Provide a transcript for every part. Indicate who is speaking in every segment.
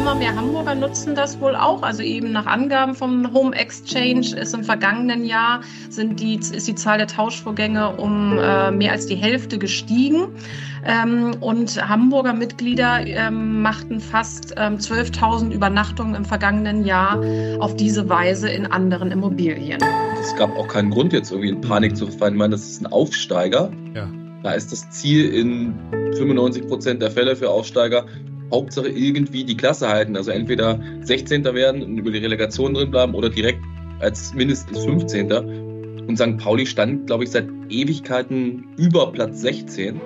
Speaker 1: immer mehr Hamburger nutzen das wohl auch. Also eben nach Angaben vom Home Exchange ist im vergangenen Jahr ist die Zahl der Tauschvorgänge um mehr als die Hälfte gestiegen. Und Hamburger Mitglieder machten fast 12.000 Übernachtungen im vergangenen Jahr auf diese Weise in anderen Immobilien.
Speaker 2: Es gab auch keinen Grund, jetzt irgendwie in Panik zu verfallen. Ich meine, das ist ein Aufsteiger.
Speaker 3: Ja.
Speaker 2: Da ist das Ziel in 95% der Fälle für Aufsteiger, Hauptsache irgendwie die Klasse halten. Also entweder 16. werden und über die Relegation drin bleiben oder direkt als mindestens 15. Und St. Pauli stand, glaube ich, seit Ewigkeiten über Platz 16.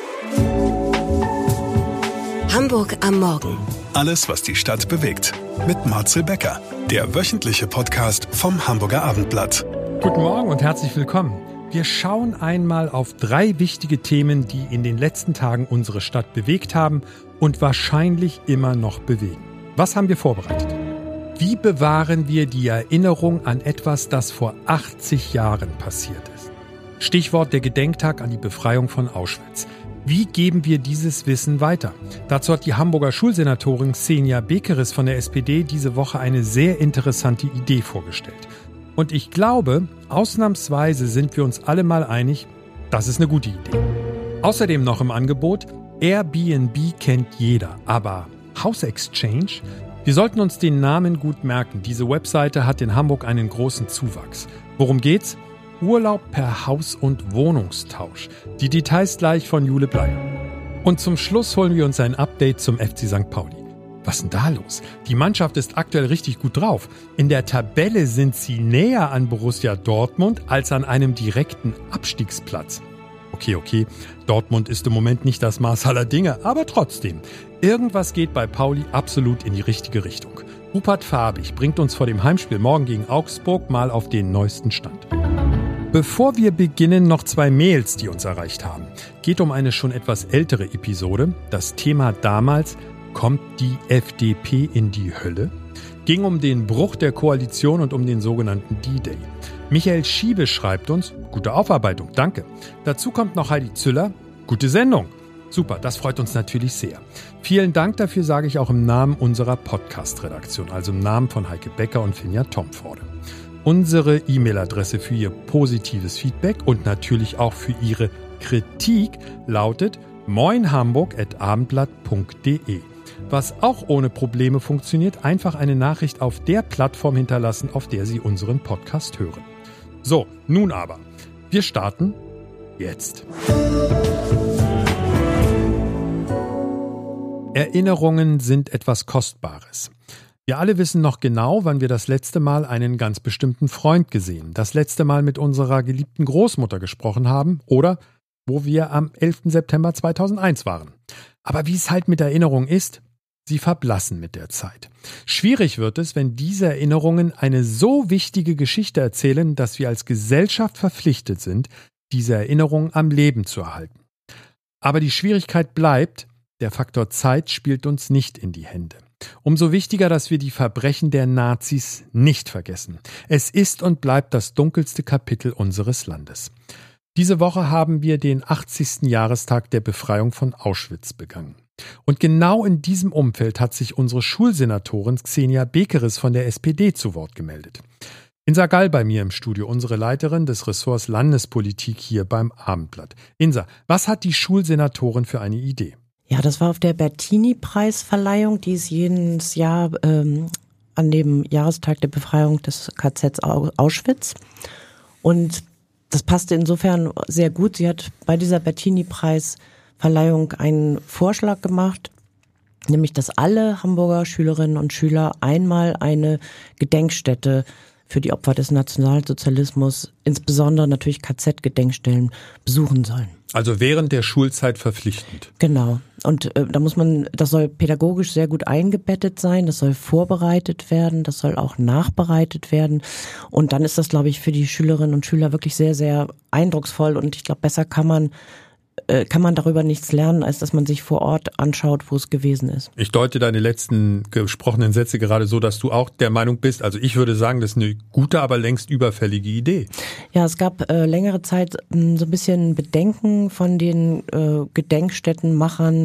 Speaker 4: Hamburg am Morgen.
Speaker 5: Alles, was die Stadt bewegt. Mit Marcel Becker, der wöchentliche Podcast vom Hamburger Abendblatt.
Speaker 3: Guten Morgen und herzlich willkommen. Wir schauen einmal auf 3 wichtige Themen, die in den letzten Tagen unsere Stadt bewegt haben und wahrscheinlich immer noch bewegen. Was haben wir vorbereitet? Wie bewahren wir die Erinnerung an etwas, das vor 80 Jahren passiert ist? Stichwort der Gedenktag an die Befreiung von Auschwitz. Wie geben wir dieses Wissen weiter? Dazu hat die Hamburger Schulsenatorin Xenia Bekeris von der SPD diese Woche eine sehr interessante Idee vorgestellt. Und ich glaube, ausnahmsweise sind wir uns alle mal einig, das ist eine gute Idee. Außerdem noch im Angebot, Airbnb kennt jeder, aber House Exchange? Wir sollten uns den Namen gut merken. Diese Webseite hat in Hamburg einen großen Zuwachs. Worum geht's? Urlaub per Haus- und Wohnungstausch. Die Details gleich von Jule Bleier. Und zum Schluss holen wir uns ein Update zum FC St. Pauli. Was ist denn da los? Die Mannschaft ist aktuell richtig gut drauf. In der Tabelle sind sie näher an Borussia Dortmund als an einem direkten Abstiegsplatz. Okay, Dortmund ist im Moment nicht das Maß aller Dinge, aber trotzdem. Irgendwas geht bei Pauli absolut in die richtige Richtung. Rupert Farbig bringt uns vor dem Heimspiel morgen gegen Augsburg mal auf den neuesten Stand. Bevor wir beginnen, noch 2 Mails, die uns erreicht haben. Geht um eine schon etwas ältere Episode. Das Thema damals: Kommt die FDP in die Hölle? Ging um den Bruch der Koalition und um den sogenannten D-Day. Michael Schiebe schreibt uns: Gute Aufarbeitung, danke. Dazu kommt noch Heidi Züller: Gute Sendung. Super, das freut uns natürlich sehr. Vielen Dank dafür, sage ich auch im Namen unserer Podcast-Redaktion, also im Namen von Heike Becker und Finja Tomforde. Unsere E-Mail-Adresse für Ihr positives Feedback und natürlich auch für Ihre Kritik lautet moinhamburg@abendblatt.de. Was auch ohne Probleme funktioniert, einfach eine Nachricht auf der Plattform hinterlassen, auf der Sie unseren Podcast hören. So, nun aber, wir starten jetzt. Erinnerungen sind etwas Kostbares. Wir alle wissen noch genau, wann wir das letzte Mal einen ganz bestimmten Freund gesehen, das letzte Mal mit unserer geliebten Großmutter gesprochen haben oder wo wir am 11. September 2001 waren. Aber wie es halt mit Erinnerungen ist, sie verblassen mit der Zeit. Schwierig wird es, wenn diese Erinnerungen eine so wichtige Geschichte erzählen, dass wir als Gesellschaft verpflichtet sind, diese Erinnerungen am Leben zu erhalten. Aber die Schwierigkeit bleibt, der Faktor Zeit spielt uns nicht in die Hände. Umso wichtiger, dass wir die Verbrechen der Nazis nicht vergessen. Es ist und bleibt das dunkelste Kapitel unseres Landes. Diese Woche haben wir den 80. Jahrestag der Befreiung von Auschwitz begangen. Und genau in diesem Umfeld hat sich unsere Schulsenatorin Xenia Bekeris von der SPD zu Wort gemeldet. Insa Gall bei mir im Studio, unsere Leiterin des Ressorts Landespolitik hier beim Abendblatt. Insa, was hat die Schulsenatorin für eine Idee?
Speaker 6: Ja, das war auf der Bertini-Preisverleihung, die es jedes Jahr an dem Jahrestag der Befreiung des KZ Auschwitz. Und das passte insofern sehr gut. Sie hat bei dieser Bertini-Preisverleihung einen Vorschlag gemacht, nämlich dass alle Hamburger Schülerinnen und Schüler einmal eine Gedenkstätte für die Opfer des Nationalsozialismus, insbesondere natürlich KZ-Gedenkstellen, besuchen sollen.
Speaker 3: Also während der Schulzeit verpflichtend.
Speaker 6: Genau. Und das soll pädagogisch sehr gut eingebettet sein, das soll vorbereitet werden, das soll auch nachbereitet werden. Und dann ist das, glaube ich, für die Schülerinnen und Schüler wirklich sehr, sehr eindrucksvoll. Und ich glaube, besser kann man darüber nichts lernen, als dass man sich vor Ort anschaut, wo es gewesen ist.
Speaker 3: Ich deute deine letzten gesprochenen Sätze gerade so, dass du auch der Meinung bist, also ich würde sagen, das ist eine gute, aber längst überfällige Idee.
Speaker 6: Ja, es gab längere Zeit so ein bisschen Bedenken von den Gedenkstättenmachern,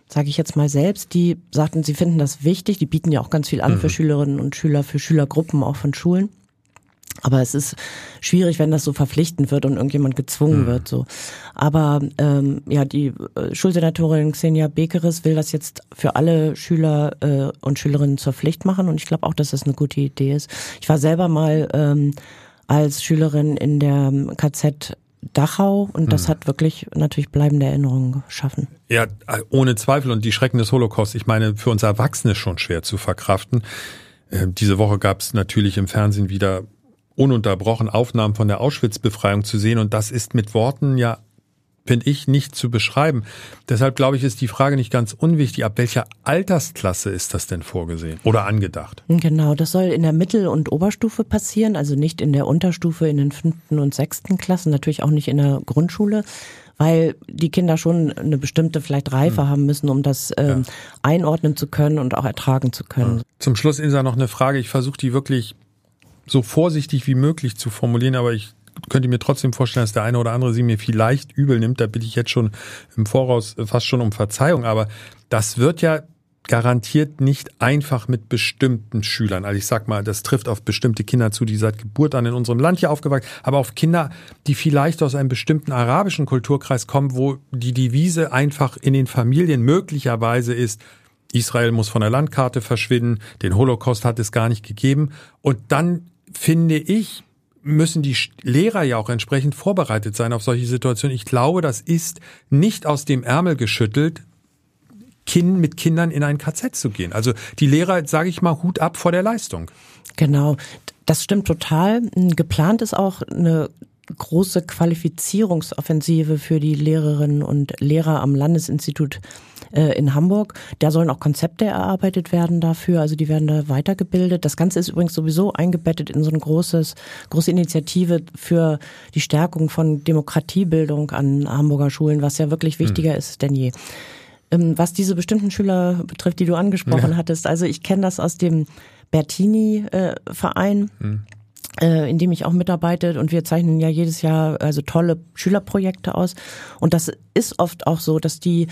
Speaker 6: sage ich jetzt mal selbst, die sagten, sie finden das wichtig. Die bieten ja auch ganz viel an für Schülerinnen und Schüler, für Schülergruppen auch von Schulen. Aber es ist schwierig, wenn das so verpflichtend wird und irgendjemand gezwungen wird. So. Aber die Schulsenatorin Xenia Bekeres will das jetzt für alle Schüler und Schülerinnen zur Pflicht machen. Und ich glaube auch, dass das eine gute Idee ist. Ich war selber mal als Schülerin in der KZ Dachau und das hat wirklich natürlich bleibende Erinnerungen geschaffen.
Speaker 3: Ja, ohne Zweifel. Und die Schrecken des Holocaust, ich meine, für uns Erwachsene schon schwer zu verkraften. Diese Woche gab es natürlich im Fernsehen wieder ununterbrochen Aufnahmen von der Auschwitz-Befreiung zu sehen und das ist mit Worten ja, finde ich, nicht zu beschreiben. Deshalb glaube ich, ist die Frage nicht ganz unwichtig, ab welcher Altersklasse ist das denn vorgesehen oder angedacht?
Speaker 6: Genau, das soll in der Mittel- und Oberstufe passieren, also nicht in der Unterstufe in den 5. und 6. Klassen, natürlich auch nicht in der Grundschule, weil die Kinder schon eine bestimmte vielleicht Reife haben müssen, um das einordnen zu können und auch ertragen zu können.
Speaker 3: Ja. Zum Schluss, Insa, noch eine Frage, ich versuche die wirklich so vorsichtig wie möglich zu formulieren, aber ich könnte mir trotzdem vorstellen, dass der eine oder andere sie mir vielleicht übel nimmt. Da bitte ich jetzt schon im Voraus fast schon um Verzeihung. Aber das wird ja garantiert nicht einfach mit bestimmten Schülern. Also ich sag mal, das trifft auf bestimmte Kinder zu, die seit Geburt an in unserem Land hier aufgewachsen sind, aber auf Kinder, die vielleicht aus einem bestimmten arabischen Kulturkreis kommen, wo die Devise einfach in den Familien möglicherweise ist, Israel muss von der Landkarte verschwinden, den Holocaust hat es gar nicht gegeben. Und dann, finde ich, müssen die Lehrer ja auch entsprechend vorbereitet sein auf solche Situationen. Ich glaube, das ist nicht aus dem Ärmel geschüttelt, mit Kindern in ein KZ zu gehen. Also die Lehrer, sage ich mal, Hut ab vor der Leistung.
Speaker 6: Genau, das stimmt total. Geplant ist auch eine große Qualifizierungsoffensive für die Lehrerinnen und Lehrer am Landesinstitut in Hamburg. Da sollen auch Konzepte erarbeitet werden dafür, also die werden da weitergebildet. Das Ganze ist übrigens sowieso eingebettet in so eine große Initiative für die Stärkung von Demokratiebildung an Hamburger Schulen, was ja wirklich wichtiger ist denn je. Was diese bestimmten Schüler betrifft, die du angesprochen hattest, also ich kenne das aus dem Bertini-Verein, in dem ich auch mitarbeite und wir zeichnen ja jedes Jahr also tolle Schülerprojekte aus und das ist oft auch so, dass die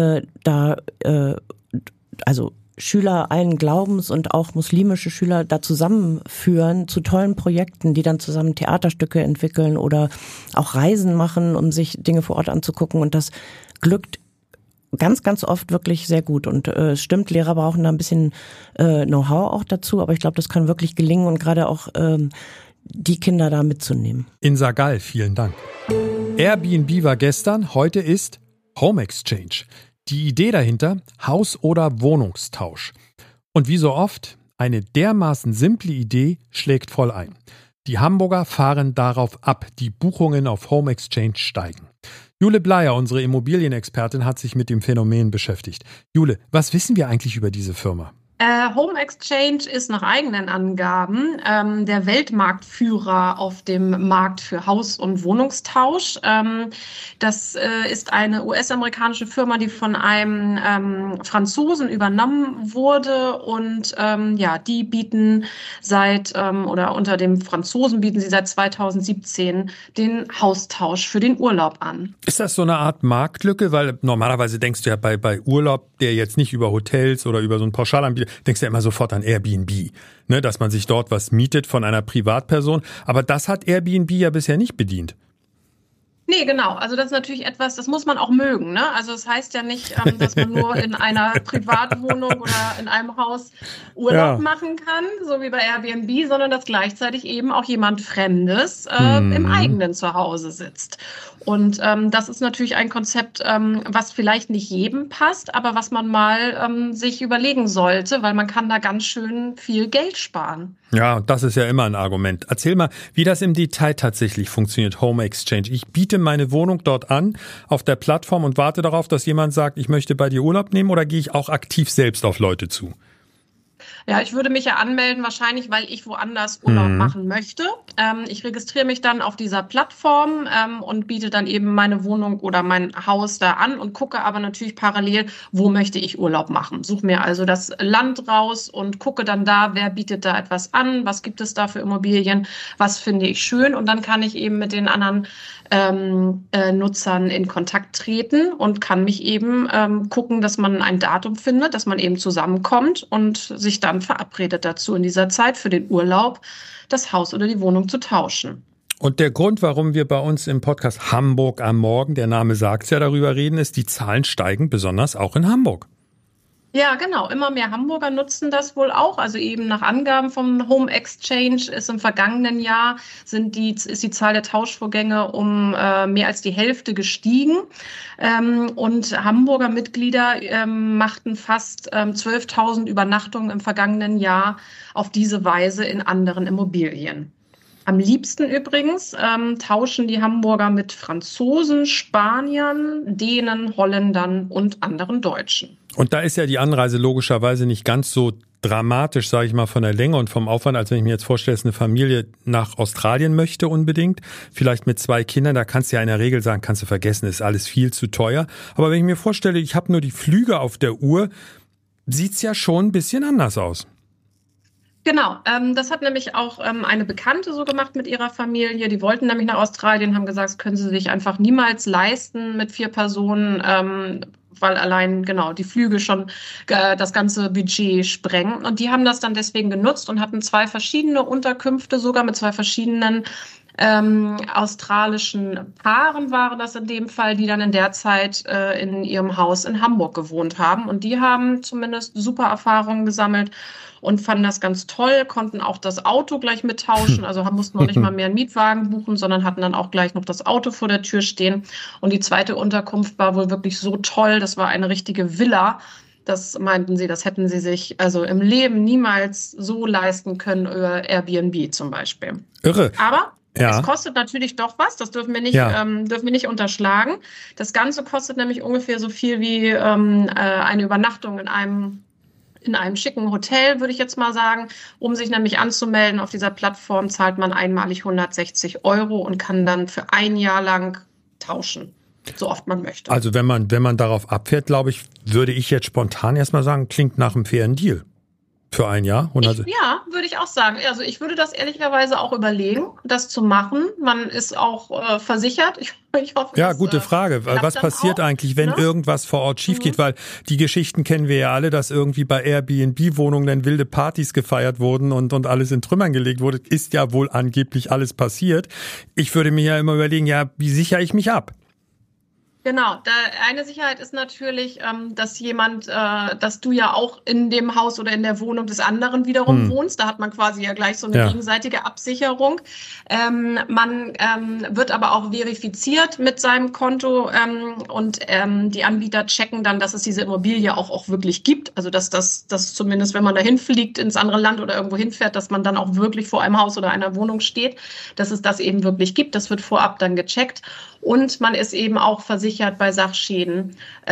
Speaker 6: also Schüler allen Glaubens und auch muslimische Schüler da zusammenführen zu tollen Projekten, die dann zusammen Theaterstücke entwickeln oder auch Reisen machen, um sich Dinge vor Ort anzugucken und das glückt ganz, ganz oft wirklich sehr gut und stimmt, Lehrer brauchen da ein bisschen Know-how auch dazu, aber ich glaube, das kann wirklich gelingen und gerade auch die Kinder da mitzunehmen.
Speaker 3: Insa Gall, vielen Dank. Airbnb war gestern, heute ist Home Exchange. Die Idee dahinter, Haus- oder Wohnungstausch. Und wie so oft, eine dermaßen simple Idee schlägt voll ein. Die Hamburger fahren darauf ab, die Buchungen auf Home Exchange steigen. Jule Bleier, unsere Immobilienexpertin, hat sich mit dem Phänomen beschäftigt. Jule, was wissen wir eigentlich über diese Firma?
Speaker 1: Home Exchange ist nach eigenen Angaben der Weltmarktführer auf dem Markt für Haus- und Wohnungstausch. Das ist eine US-amerikanische Firma, die von einem Franzosen übernommen wurde und die bieten unter dem Franzosen bieten sie seit 2017 den Haustausch für den Urlaub an.
Speaker 3: Ist das so eine Art Marktlücke? Weil normalerweise denkst du ja bei Urlaub, der jetzt nicht über Hotels oder über so einen Pauschalanbieter, denkst du ja immer sofort an Airbnb, ne, dass man sich dort was mietet von einer Privatperson. Aber das hat Airbnb ja bisher nicht bedient.
Speaker 1: Nee, genau. Also das ist natürlich etwas, das muss man auch mögen, ne? Also das heißt ja nicht, dass man nur in einer Privatwohnung oder in einem Haus Urlaub machen kann, so wie bei Airbnb, sondern dass gleichzeitig eben auch jemand Fremdes im eigenen Zuhause sitzt. Und das ist natürlich ein Konzept, was vielleicht nicht jedem passt, aber was man mal sich überlegen sollte, weil man kann da ganz schön viel Geld sparen.
Speaker 3: Ja, das ist ja immer ein Argument. Erzähl mal, wie das im Detail tatsächlich funktioniert, Home Exchange. Ich biete meine Wohnung dort an auf der Plattform und warte darauf, dass jemand sagt, ich möchte bei dir Urlaub nehmen, oder gehe ich auch aktiv selbst auf Leute zu?
Speaker 1: Ja, ich würde mich ja anmelden, wahrscheinlich, weil ich woanders Urlaub machen möchte. Ich registriere mich dann auf dieser Plattform und biete dann eben meine Wohnung oder mein Haus da an und gucke aber natürlich parallel, wo möchte ich Urlaub machen. Suche mir also das Land raus und gucke dann da, wer bietet da etwas an, was gibt es da für Immobilien, was finde ich schön, und dann kann ich eben mit den anderen Nutzern in Kontakt treten und kann mich eben gucken, dass man ein Datum findet, dass man eben zusammenkommt und sich dann verabredet dazu, in dieser Zeit für den Urlaub das Haus oder die Wohnung zu tauschen.
Speaker 3: Und der Grund, warum wir bei uns im Podcast Hamburg am Morgen, der Name sagt es ja, darüber reden, ist, die Zahlen steigen, besonders auch in Hamburg.
Speaker 1: Ja, genau. Immer mehr Hamburger nutzen das wohl auch. Also eben nach Angaben vom Home Exchange ist im vergangenen Jahr ist die Zahl der Tauschvorgänge um mehr als die Hälfte gestiegen. Und Hamburger Mitglieder machten fast 12.000 Übernachtungen im vergangenen Jahr auf diese Weise in anderen Immobilien. Am liebsten übrigens tauschen die Hamburger mit Franzosen, Spaniern, Dänen, Holländern und anderen Deutschen.
Speaker 3: Und da ist ja die Anreise logischerweise nicht ganz so dramatisch, sage ich mal, von der Länge und vom Aufwand, als wenn ich mir jetzt vorstelle, dass eine Familie nach Australien möchte unbedingt, vielleicht mit 2 Kindern, da kannst du ja in der Regel sagen, kannst du vergessen, ist alles viel zu teuer. Aber wenn ich mir vorstelle, ich habe nur die Flüge auf der Uhr, sieht's ja schon ein bisschen anders aus.
Speaker 1: Genau, das hat nämlich auch eine Bekannte so gemacht mit ihrer Familie. Die wollten nämlich nach Australien, haben gesagt, das können sie sich einfach niemals leisten mit 4 Personen, weil allein genau die Flüge schon das ganze Budget sprengen. Und die haben das dann deswegen genutzt und hatten 2 verschiedene Unterkünfte, sogar mit 2 verschiedenen australischen Paaren waren das in dem Fall, die dann in der Zeit in ihrem Haus in Hamburg gewohnt haben. Und die haben zumindest super Erfahrungen gesammelt und fanden das ganz toll, konnten auch das Auto gleich mittauschen, also mussten noch nicht mal mehr einen Mietwagen buchen, sondern hatten dann auch gleich noch das Auto vor der Tür stehen. Und die zweite Unterkunft war wohl wirklich so toll, das war eine richtige Villa. Das meinten sie, das hätten sie sich also im Leben niemals so leisten können über Airbnb zum Beispiel.
Speaker 3: Irre.
Speaker 1: Aber
Speaker 3: ja,
Speaker 1: es kostet natürlich doch was, das dürfen wir nicht unterschlagen. Das Ganze kostet nämlich ungefähr so viel wie eine Übernachtung in einem schicken Hotel, würde ich jetzt mal sagen. Um sich nämlich anzumelden auf dieser Plattform, zahlt man einmalig 160 € und kann dann für ein Jahr lang tauschen, so oft man möchte.
Speaker 3: Also wenn man darauf abfährt, glaube ich, würde ich jetzt spontan erstmal sagen, klingt nach einem fairen Deal. Für ein Jahr?
Speaker 1: Ja, würde ich auch sagen. Also ich würde das ehrlicherweise auch überlegen, das zu machen. Man ist auch versichert. Ich hoffe,
Speaker 3: ja, gute Frage. Was passiert eigentlich, wenn irgendwas vor Ort schief geht? Weil die Geschichten kennen wir ja alle, dass irgendwie bei Airbnb-Wohnungen dann wilde Partys gefeiert wurden und alles in Trümmern gelegt wurde. Ist ja wohl angeblich alles passiert. Ich würde mir ja immer überlegen, ja, wie sichere ich mich ab?
Speaker 1: Genau, eine Sicherheit ist natürlich, dass dass du ja auch in dem Haus oder in der Wohnung des anderen wiederum wohnst. Da hat man quasi ja gleich so eine gegenseitige Absicherung. Man wird aber auch verifiziert mit seinem Konto und die Anbieter checken dann, dass es diese Immobilie auch wirklich gibt. Also dass das zumindest, wenn man dahin fliegt ins andere Land oder irgendwo hinfährt, dass man dann auch wirklich vor einem Haus oder einer Wohnung steht, dass es das eben wirklich gibt. Das wird vorab dann gecheckt. Und man ist eben auch versichert bei Sachschäden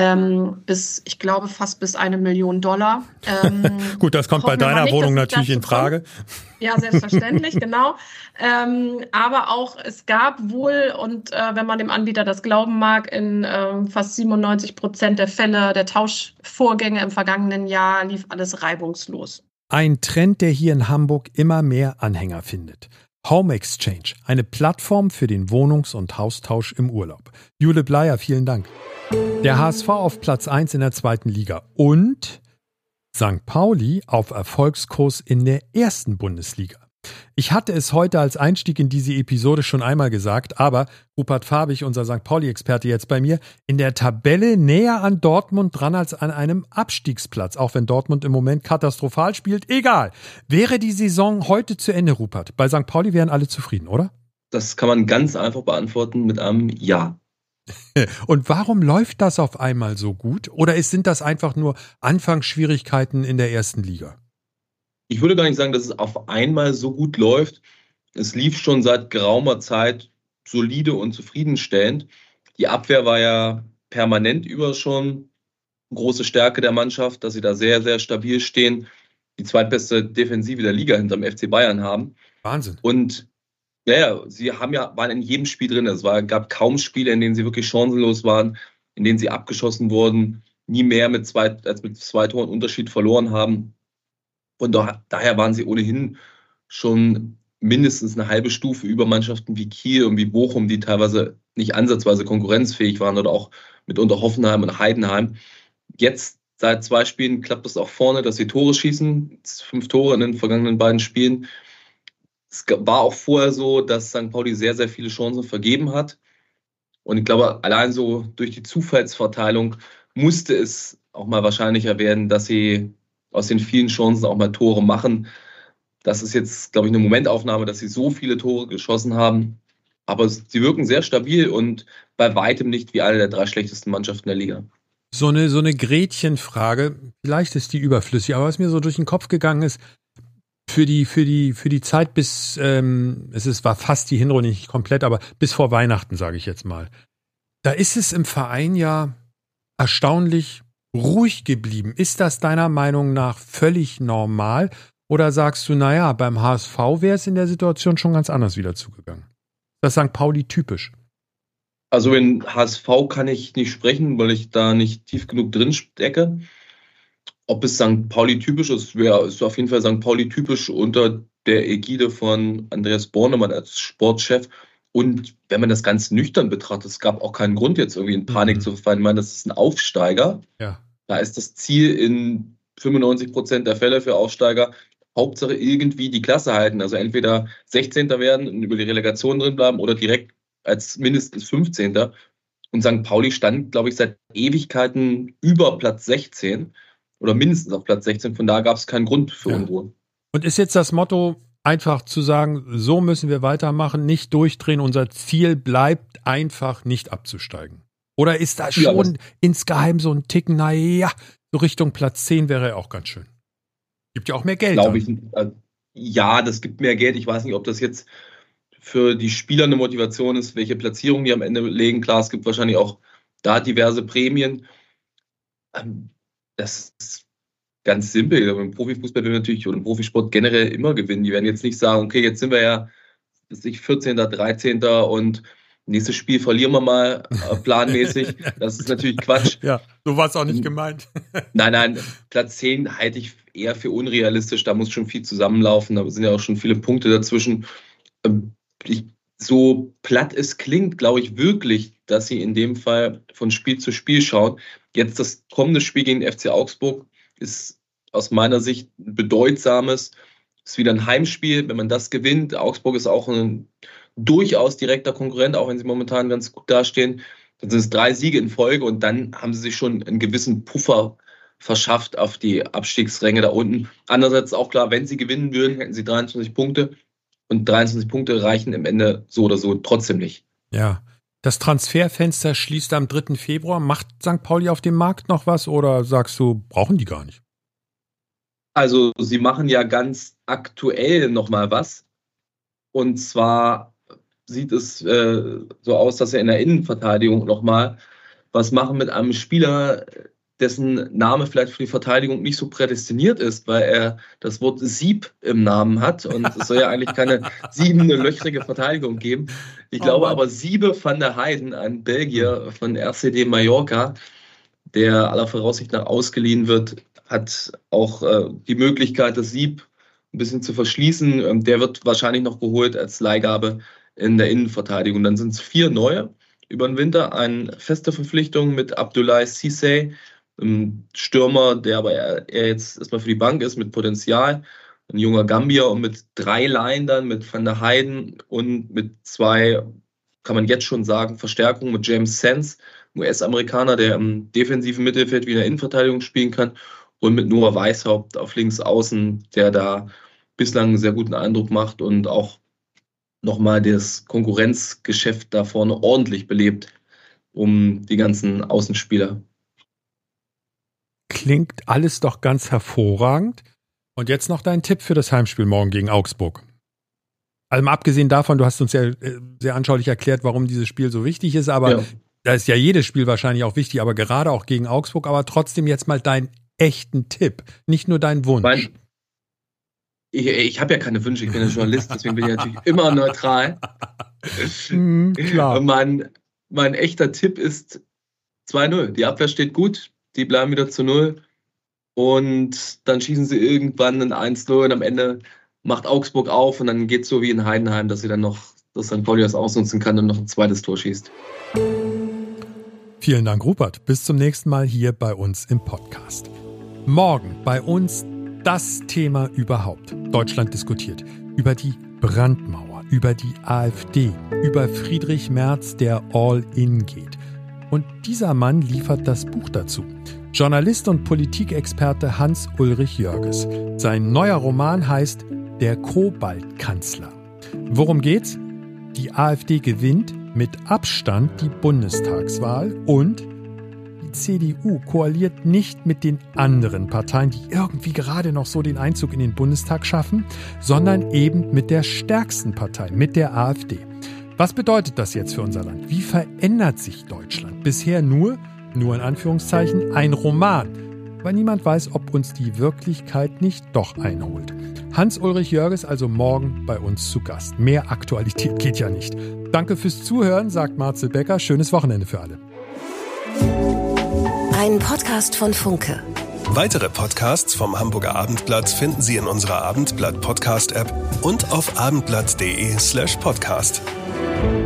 Speaker 1: ich glaube, fast bis $1 Million.
Speaker 3: Gut, das kommt bei deiner Wohnung natürlich in Frage.
Speaker 1: Ja, selbstverständlich, genau. Aber auch, es gab wohl, und wenn man dem Anbieter das glauben mag, in fast 97% der Fälle der Tauschvorgänge im vergangenen Jahr lief alles reibungslos.
Speaker 3: Ein Trend, der hier in Hamburg immer mehr Anhänger findet. Home Exchange, eine Plattform für den Wohnungs- und Haustausch im Urlaub. Jule Bleier, vielen Dank. Der HSV auf Platz 1 in der 2. Liga und St. Pauli auf Erfolgskurs in der 1. Bundesliga. Ich hatte es heute als Einstieg in diese Episode schon einmal gesagt, aber Rupert Fabich, unser St. Pauli-Experte jetzt bei mir, in der Tabelle näher an Dortmund dran als an einem Abstiegsplatz, auch wenn Dortmund im Moment katastrophal spielt. Egal. Wäre die Saison heute zu Ende, Rupert? Bei St. Pauli wären alle zufrieden, oder?
Speaker 2: Das kann man ganz einfach beantworten mit einem Ja.
Speaker 3: Und warum läuft das auf einmal so gut? Oder sind das einfach nur Anfangsschwierigkeiten in der 1. Liga?
Speaker 2: Ich würde gar nicht sagen, dass es auf einmal so gut läuft. Es lief schon seit geraumer Zeit solide und zufriedenstellend. Die Abwehr war ja permanent über schon große Stärke der Mannschaft, dass sie da sehr, sehr stabil stehen. Die zweitbeste Defensive der Liga hinterm FC Bayern haben.
Speaker 3: Wahnsinn.
Speaker 2: Und sie waren in jedem Spiel drin. Gab kaum Spiele, in denen sie wirklich chancenlos waren, in denen sie abgeschossen wurden, nie mehr mit 2 Toren Unterschied verloren haben. Und daher waren sie ohnehin schon mindestens eine halbe Stufe über Mannschaften wie Kiel und wie Bochum, die teilweise nicht ansatzweise konkurrenzfähig waren oder auch mitunter Hoffenheim und Heidenheim. Jetzt seit 2 Spielen klappt es auch vorne, dass sie Tore schießen. 5 Tore in den vergangenen beiden Spielen. Es war auch vorher so, dass St. Pauli sehr, sehr viele Chancen vergeben hat. Und ich glaube, allein so durch die Zufallsverteilung musste es auch mal wahrscheinlicher werden, dass sie aus den vielen Chancen auch mal Tore machen. Das ist jetzt, glaube ich, eine Momentaufnahme, dass sie so viele Tore geschossen haben. Aber sie wirken sehr stabil und bei weitem nicht wie eine der 3 schlechtesten Mannschaften der Liga.
Speaker 3: So eine Gretchenfrage, vielleicht ist die überflüssig, aber was mir so durch den Kopf gegangen ist, für die Zeit bis, war fast die Hinrunde nicht komplett, aber bis vor Weihnachten, sage ich jetzt mal. Da ist es im Verein ja erstaunlich ruhig geblieben. Ist das deiner Meinung nach völlig normal? Oder sagst du, naja, beim HSV wäre es in der Situation schon ganz anders wieder zugegangen? Das ist St. Pauli typisch.
Speaker 2: Also in HSV kann ich nicht sprechen, weil ich da nicht tief genug drin stecke. Ob es St. Pauli typisch ist, ist auf jeden Fall St. Pauli typisch unter der Ägide von Andreas Bornemann als Sportchef. Und wenn man das ganz nüchtern betrachtet, es gab auch keinen Grund, jetzt irgendwie in Panik zu verfallen. Ich meine, das ist ein Aufsteiger.
Speaker 3: Ja.
Speaker 2: Da ist das Ziel in 95% der Fälle für Aufsteiger, Hauptsache irgendwie die Klasse halten. Also entweder 16. werden und über die Relegation drin bleiben oder direkt als mindestens 15. Und St. Pauli stand, glaube ich, seit Ewigkeiten über Platz 16 oder mindestens auf Platz 16. Von da gab es keinen Grund für Unruhe.
Speaker 3: Und ist jetzt das Motto, einfach zu sagen, so müssen wir weitermachen, nicht durchdrehen, unser Ziel bleibt einfach nicht abzusteigen? Oder ist da schon insgeheim so ein Ticken, naja, so Richtung Platz 10 wäre ja auch ganz schön? Gibt ja auch mehr Geld.
Speaker 2: Glaube ich, ja, das gibt mehr Geld. Ich weiß nicht, ob das jetzt für die Spieler eine Motivation ist, welche Platzierung die am Ende legen. Klar, es gibt wahrscheinlich auch da diverse Prämien. Das ist ganz simpel. Im Profifußball will natürlich oder im Profisport generell immer gewinnen. Die werden jetzt nicht sagen, okay, jetzt sind wir ja 14., 13. und nächstes Spiel verlieren wir mal planmäßig. Das ist natürlich Quatsch.
Speaker 3: Ja, so war es auch nicht gemeint.
Speaker 2: Nein, Platz 10 halte ich eher für unrealistisch. Da muss schon viel zusammenlaufen. Da sind ja auch schon viele Punkte dazwischen. So platt es klingt, glaube ich wirklich, dass sie in dem Fall von Spiel zu Spiel schauen. Jetzt das kommende Spiel gegen den FC Augsburg ist aus meiner Sicht ein bedeutsames. Ist wieder ein Heimspiel. Wenn man das gewinnt, Augsburg ist auch ein durchaus direkter Konkurrent, auch wenn sie momentan ganz gut dastehen. Dann sind es 3 Siege in Folge und dann haben sie sich schon einen gewissen Puffer verschafft auf die Abstiegsränge da unten. Andererseits auch klar, wenn sie gewinnen würden, hätten sie 23 Punkte. Und 23 Punkte reichen im Ende so oder so trotzdem nicht.
Speaker 3: Ja. Das Transferfenster schließt am 3. Februar. Macht St. Pauli auf dem Markt noch was oder sagst du, brauchen die gar nicht?
Speaker 2: Also sie machen ja ganz aktuell nochmal was. Und zwar sieht es so aus, dass sie in der Innenverteidigung nochmal was machen mit einem Spieler, dessen Name vielleicht für die Verteidigung nicht so prädestiniert ist, weil er das Wort Sieb im Namen hat und es soll ja eigentlich keine 7 löchrige Verteidigung geben. Ich glaube aber Siebe van der Heijden, ein Belgier von RCD Mallorca, der aller Voraussicht nach ausgeliehen wird, hat auch die Möglichkeit, das Sieb ein bisschen zu verschließen. Der wird wahrscheinlich noch geholt als Leihgabe in der Innenverteidigung. Dann sind es 4 neue über den Winter. Eine feste Verpflichtung mit Abdoulaye Cissé, ein Stürmer, der aber eher jetzt erstmal für die Bank ist, mit Potenzial. Ein junger Gambier und mit 3 Leihen dann, mit Van der Heijden und mit 2, kann man jetzt schon sagen, Verstärkungen mit James Sands, ein US-Amerikaner, der im defensiven Mittelfeld wie in der Innenverteidigung spielen kann, und mit Noah Weishaupt auf links außen, der da bislang einen sehr guten Eindruck macht und auch nochmal das Konkurrenzgeschäft da vorne ordentlich belebt um die ganzen Außenspieler.
Speaker 3: Klingt alles doch ganz hervorragend. Und jetzt noch dein Tipp für das Heimspiel morgen gegen Augsburg. Also mal abgesehen davon, du hast uns ja sehr anschaulich erklärt, warum dieses Spiel so wichtig ist, aber da ist ja jedes Spiel wahrscheinlich auch wichtig, aber gerade auch gegen Augsburg, aber trotzdem jetzt mal deinen echten Tipp, nicht nur dein Wunsch.
Speaker 2: Ich habe ja keine Wünsche, ich bin ja Journalist, deswegen bin ich natürlich immer neutral.
Speaker 3: Klar.
Speaker 2: Mein echter Tipp ist 2-0. Die Abwehr steht gut, die bleiben wieder zu 0 und dann schießen sie irgendwann ein 1-0 und am Ende macht Augsburg auf und dann geht es so wie in Heidenheim, dass St. Pauli das ausnutzen kann und noch ein zweites Tor schießt.
Speaker 3: Vielen Dank, Rupert. Bis zum nächsten Mal hier bei uns im Podcast. Morgen bei uns das Thema überhaupt. Deutschland diskutiert über die Brandmauer, über die AfD, über Friedrich Merz, der All-In geht. Und dieser Mann liefert das Buch dazu. Journalist und Politikexperte Hans-Ulrich Jörges. Sein neuer Roman heißt Der Kobaltkanzler. Worum geht's? Die AfD gewinnt mit Abstand die Bundestagswahl und die CDU koaliert nicht mit den anderen Parteien, die irgendwie gerade noch so den Einzug in den Bundestag schaffen, sondern eben mit der stärksten Partei, mit der AfD. Was bedeutet das jetzt für unser Land? Wie verändert sich Deutschland? Bisher nur in Anführungszeichen, ein Roman, weil niemand weiß, ob uns die Wirklichkeit nicht doch einholt. Hans-Ulrich Jörges also morgen bei uns zu Gast. Mehr Aktualität geht ja nicht. Danke fürs Zuhören, sagt Marcel Becker. Schönes Wochenende für alle.
Speaker 4: Ein Podcast von Funke.
Speaker 5: Weitere Podcasts vom Hamburger Abendblatt finden Sie in unserer Abendblatt-Podcast-App und auf abendblatt.de/podcast.